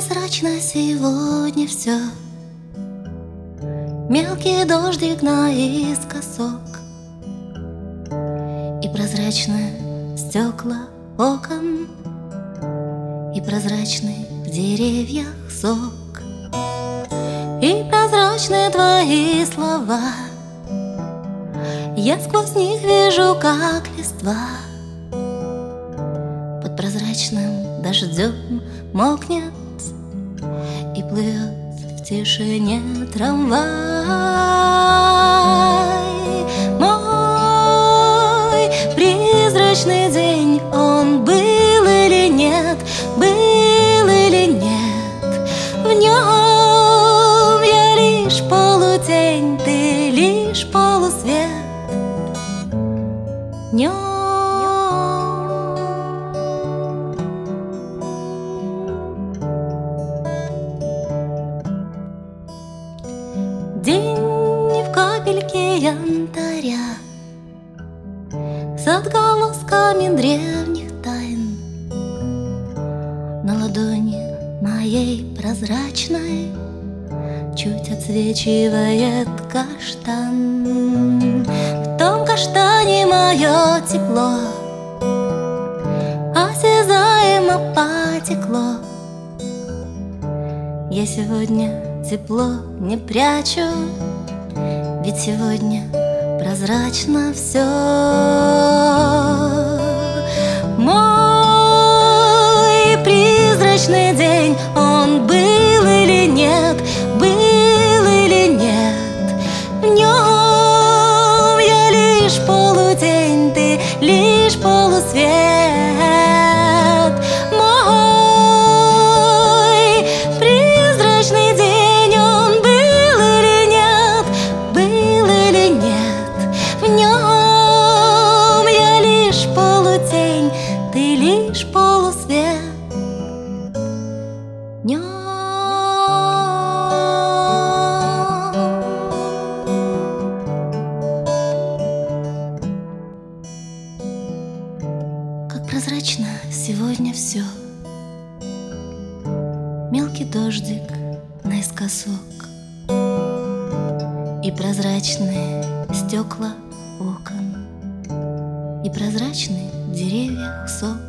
прозрачно сегодня все. Мелкий дождик наискосок, и прозрачные стекла окон, и прозрачный в деревьях сок, и прозрачные твои слова. Я сквозь них вижу, как листва под прозрачным дождем мокнет и плывет в тишине трамвай. Мой призрачный день, он был или нет, был или нет. В нем я лишь полутень, ты лишь полусвет. Днем день в капельке янтаря с отголосками древних тайн. На ладони моей прозрачной чуть отсвечивает каштан. В том каштане мое тепло осязаемо потекло. Я сегодня тепло не прячу, ведь сегодня прозрачно все. Мой призрачный день, он был или нет, был или нет. В нем я лишь полутень, ты лишь полусвет. Ты лишь полусвет. Днем как прозрачно сегодня все. Мелкий дождик наискосок, и прозрачные стекла окон, и прозрачный в деревьях сок.